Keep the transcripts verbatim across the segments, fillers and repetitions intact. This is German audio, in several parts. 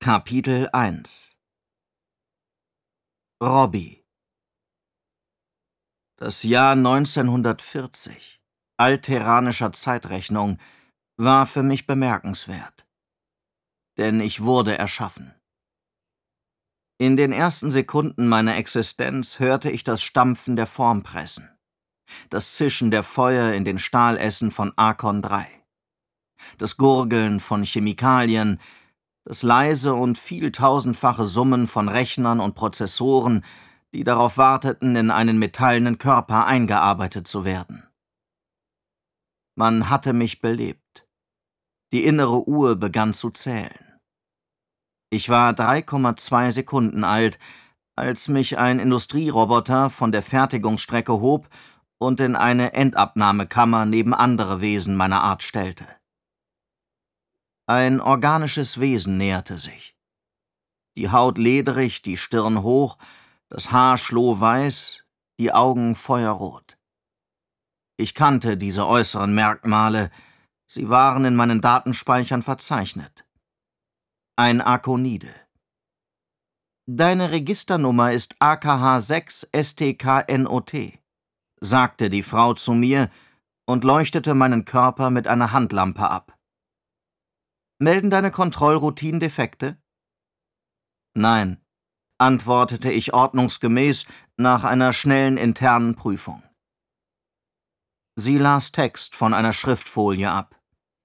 Kapitel eins Robbie. Das Jahr neunzehnhundertvierzig, alteranischer Zeitrechnung, war für mich bemerkenswert. Denn ich wurde erschaffen. In den ersten Sekunden meiner Existenz hörte ich das Stampfen der Formpressen, das Zischen der Feuer in den Stahlessen von Arkon drei, das Gurgeln von Chemikalien, das leise und vieltausendfache Summen von Rechnern und Prozessoren, die darauf warteten, in einen metallenen Körper eingearbeitet zu werden. Man hatte mich belebt. Die innere Uhr begann zu zählen. Ich war drei Komma zwei Sekunden alt, als mich ein Industrieroboter von der Fertigungsstrecke hob und in eine Endabnahmekammer neben andere Wesen meiner Art stellte. Ein organisches Wesen näherte sich. Die Haut ledrig, die Stirn hoch, das Haar schlohweiß, die Augen feuerrot. Ich kannte diese äußeren Merkmale, sie waren in meinen Datenspeichern verzeichnet. Ein Arkonide. »Deine Registernummer ist A K H sechs S T K N O T«, sagte die Frau zu mir und leuchtete meinen Körper mit einer Handlampe ab. »Melden deine Kontrollroutinen Defekte?« »Nein«, antwortete ich ordnungsgemäß nach einer schnellen internen Prüfung. Sie las Text von einer Schriftfolie ab.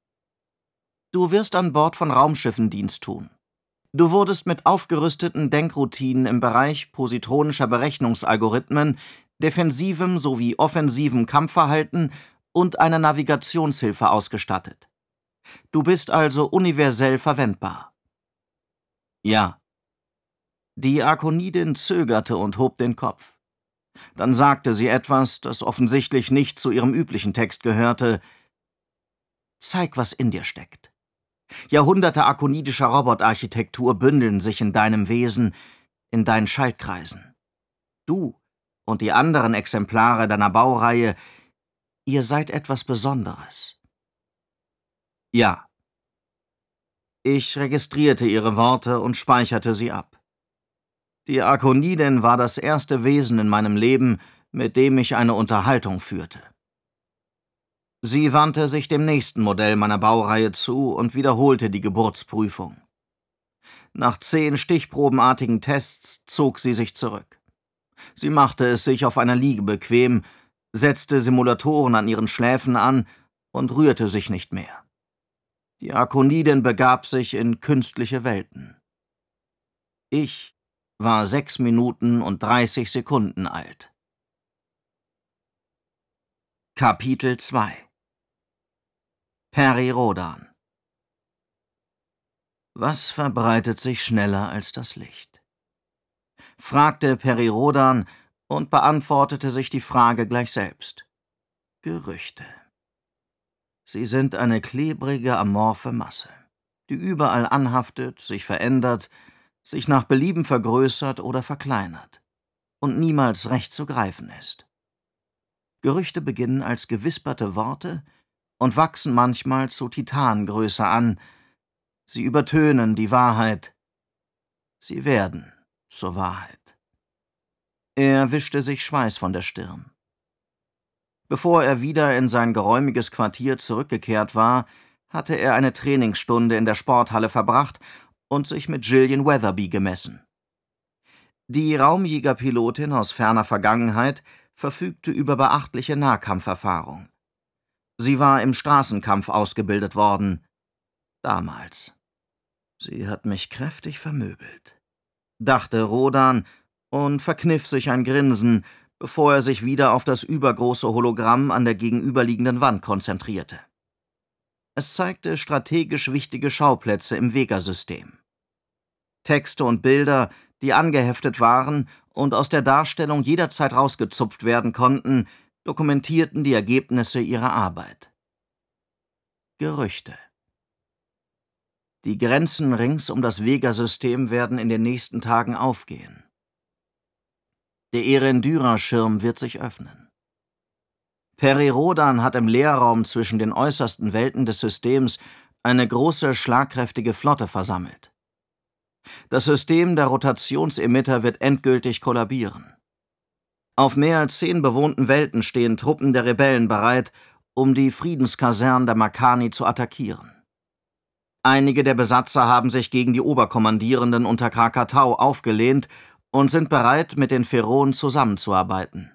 »Du wirst an Bord von Raumschiffen Dienst tun. Du wurdest mit aufgerüsteten Denkroutinen im Bereich positronischer Berechnungsalgorithmen, defensivem sowie offensivem Kampfverhalten und einer Navigationshilfe ausgestattet. Du bist also universell verwendbar.« »Ja.« Die Arkonidin zögerte und hob den Kopf. Dann sagte sie etwas, das offensichtlich nicht zu ihrem üblichen Text gehörte. »Zeig, was in dir steckt. Jahrhunderte arkonidischer Robotarchitektur bündeln sich in deinem Wesen, in deinen Schaltkreisen. Du und die anderen Exemplare deiner Baureihe, ihr seid etwas Besonderes.« »Ja.« Ich registrierte ihre Worte und speicherte sie ab. Die Arkonidin war das erste Wesen in meinem Leben, mit dem ich eine Unterhaltung führte. Sie wandte sich dem nächsten Modell meiner Baureihe zu und wiederholte die Geburtsprüfung. Nach zehn stichprobenartigen Tests zog sie sich zurück. Sie machte es sich auf einer Liege bequem, setzte Simulatoren an ihren Schläfen an und rührte sich nicht mehr. Die Arkonidin begab sich in künstliche Welten. Ich war sechs Minuten und dreißig Sekunden alt. Kapitel zwei Peri Rhodan. Was verbreitet sich schneller als das Licht? Fragte Peri Rhodan und beantwortete sich die Frage gleich selbst. Gerüchte. Sie sind eine klebrige, amorphe Masse, die überall anhaftet, sich verändert, sich nach Belieben vergrößert oder verkleinert und niemals recht zu greifen ist. Gerüchte beginnen als gewisperte Worte und wachsen manchmal zu Titangröße an. Sie übertönen die Wahrheit. Sie werden zur Wahrheit. Er wischte sich Schweiß von der Stirn. Bevor er wieder in sein geräumiges Quartier zurückgekehrt war, hatte er eine Trainingsstunde in der Sporthalle verbracht und sich mit Gillian Weatherby gemessen. Die Raumjägerpilotin aus ferner Vergangenheit verfügte über beachtliche Nahkampferfahrung. Sie war im Straßenkampf ausgebildet worden. Damals. Sie hat mich kräftig vermöbelt, dachte Rhodan und verkniff sich ein Grinsen, bevor er sich wieder auf das übergroße Hologramm an der gegenüberliegenden Wand konzentrierte. Es zeigte strategisch wichtige Schauplätze im Vega-System. Texte und Bilder, die angeheftet waren und aus der Darstellung jederzeit rausgezupft werden konnten, dokumentierten die Ergebnisse ihrer Arbeit. Gerüchte. Die Grenzen rings um das Vega-System werden in den nächsten Tagen aufgehen. Der Erendyra-Schirm wird sich öffnen. Peri Rhodan hat im Leerraum zwischen den äußersten Welten des Systems eine große, schlagkräftige Flotte versammelt. Das System der Rotationsemitter wird endgültig kollabieren. Auf mehr als zehn bewohnten Welten stehen Truppen der Rebellen bereit, um die Friedenskasernen der Makani zu attackieren. Einige der Besatzer haben sich gegen die Oberkommandierenden unter Krakatau aufgelehnt und sind bereit, mit den Feronen zusammenzuarbeiten.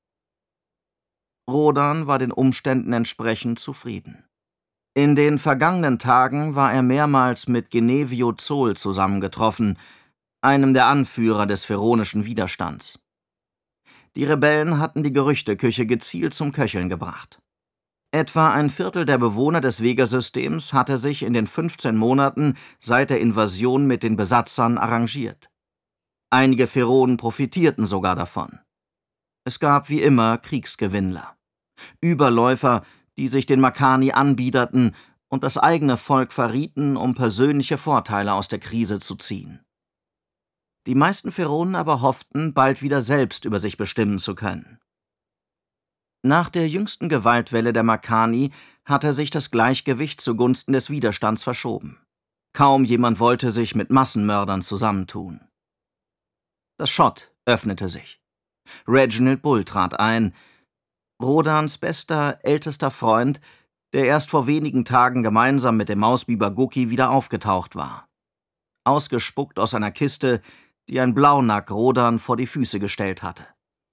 Rodan war den Umständen entsprechend zufrieden. In den vergangenen Tagen war er mehrmals mit Genevio Zol zusammengetroffen, einem der Anführer des feronischen Widerstands. Die Rebellen hatten die Gerüchteküche gezielt zum Köcheln gebracht. Etwa ein Viertel der Bewohner des Vega-Systems hatte sich in den fünfzehn Monaten seit der Invasion mit den Besatzern arrangiert. Einige Feronen profitierten sogar davon. Es gab wie immer Kriegsgewinnler. Überläufer, die sich den Makani anbiederten und das eigene Volk verrieten, um persönliche Vorteile aus der Krise zu ziehen. Die meisten Feronen aber hofften, bald wieder selbst über sich bestimmen zu können. Nach der jüngsten Gewaltwelle der Makani hatte sich das Gleichgewicht zugunsten des Widerstands verschoben. Kaum jemand wollte sich mit Massenmördern zusammentun. Das Schott öffnete sich. Reginald Bull trat ein, Rodans bester, ältester Freund, der erst vor wenigen Tagen gemeinsam mit dem Mausbiber Guki wieder aufgetaucht war. Ausgespuckt aus einer Kiste, die ein Blaunack Rodan vor die Füße gestellt hatte.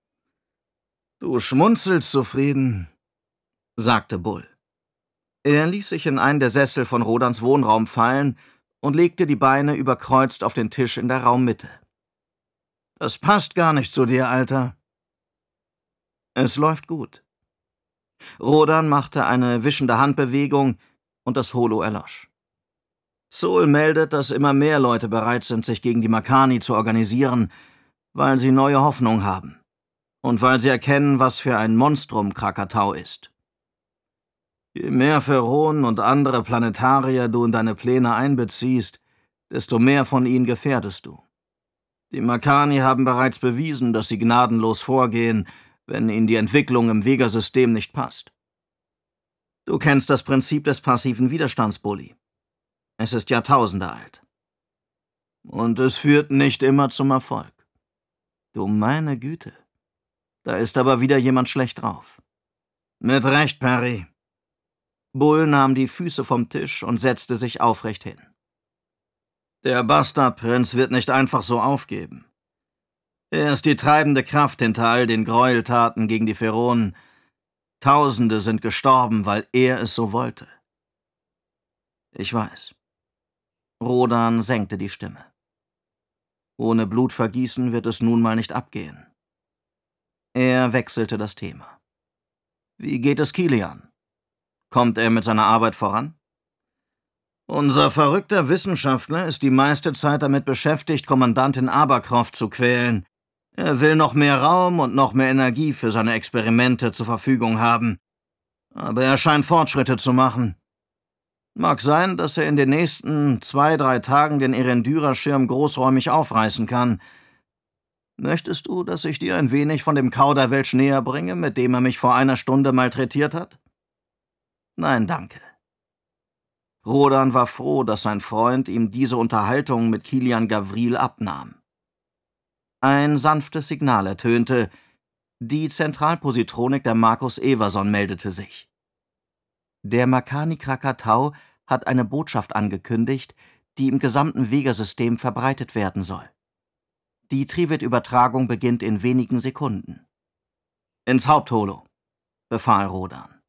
»Du schmunzelst zufrieden«, sagte Bull. Er ließ sich in einen der Sessel von Rodans Wohnraum fallen und legte die Beine überkreuzt auf den Tisch in der Raummitte. »Das passt gar nicht zu dir, Alter.« »Es läuft gut.« Rodan machte eine wischende Handbewegung und das Holo erlosch. Sol meldet, dass immer mehr Leute bereit sind, sich gegen die Makani zu organisieren, weil sie neue Hoffnung haben und weil sie erkennen, was für ein Monstrum Krakatau ist. Je mehr Feronen und andere Planetarier du in deine Pläne einbeziehst, desto mehr von ihnen gefährdest du. Die Makani haben bereits bewiesen, dass sie gnadenlos vorgehen, wenn ihnen die Entwicklung im Vega-System nicht passt. Du kennst das Prinzip des passiven Widerstands, Bully. Es ist Jahrtausende alt. Und es führt nicht immer zum Erfolg. Du meine Güte. Da ist aber wieder jemand schlecht drauf. Mit Recht, Perry. Bull nahm die Füße vom Tisch und setzte sich aufrecht hin. Der Bastardprinz wird nicht einfach so aufgeben. Er ist die treibende Kraft hinter all den Gräueltaten gegen die Feronen. Tausende sind gestorben, weil er es so wollte. Ich weiß. Rodan senkte die Stimme. Ohne Blutvergießen wird es nun mal nicht abgehen. Er wechselte das Thema. Wie geht es Kilian? Kommt er mit seiner Arbeit voran? Unser verrückter Wissenschaftler ist die meiste Zeit damit beschäftigt, Kommandantin Abercroft zu quälen. Er will noch mehr Raum und noch mehr Energie für seine Experimente zur Verfügung haben. Aber er scheint Fortschritte zu machen. Mag sein, dass er in den nächsten zwei, drei Tagen den Erendyra-Schirm großräumig aufreißen kann. Möchtest du, dass ich dir ein wenig von dem Kauderwelsch näher bringe, mit dem er mich vor einer Stunde malträtiert hat? Nein, danke. Rodan war froh, dass sein Freund ihm diese Unterhaltung mit Kilian Gavril abnahm. Ein sanftes Signal ertönte. Die Zentralpositronik der Markus Everson meldete sich. Der Makani Krakatau hat eine Botschaft angekündigt, die im gesamten Vega-System verbreitet werden soll. Die Trivet-Übertragung beginnt in wenigen Sekunden. »Ins Hauptholo«, befahl Rodan.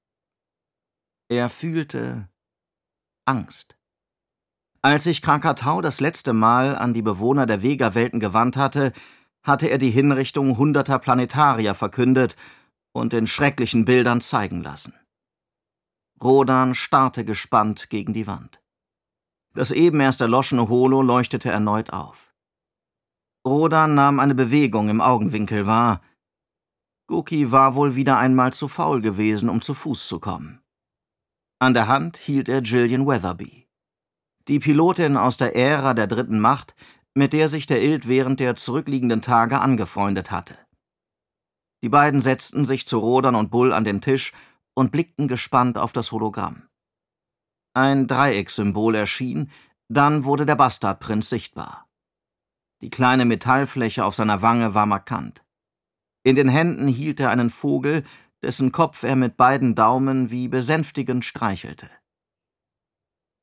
Er fühlte Angst. Als sich Krakatau das letzte Mal an die Bewohner der Vega-Welten gewandt hatte, hatte er die Hinrichtung hunderter Planetarier verkündet und in schrecklichen Bildern zeigen lassen. Rodan starrte gespannt gegen die Wand. Das eben erst erloschene Holo leuchtete erneut auf. Rodan nahm eine Bewegung im Augenwinkel wahr. Guki war wohl wieder einmal zu faul gewesen, um zu Fuß zu kommen. An der Hand hielt er Jillian Weatherby, die Pilotin aus der Ära der dritten Macht, mit der sich der Ild während der zurückliegenden Tage angefreundet hatte. Die beiden setzten sich zu Rodan und Bull an den Tisch und blickten gespannt auf das Hologramm. Ein Dreieckssymbol erschien, Dann wurde der Bastardprinz sichtbar. Die kleine Metallfläche auf seiner Wange war markant. In den Händen hielt er einen Vogel, dessen Kopf er mit beiden Daumen wie besänftigend streichelte.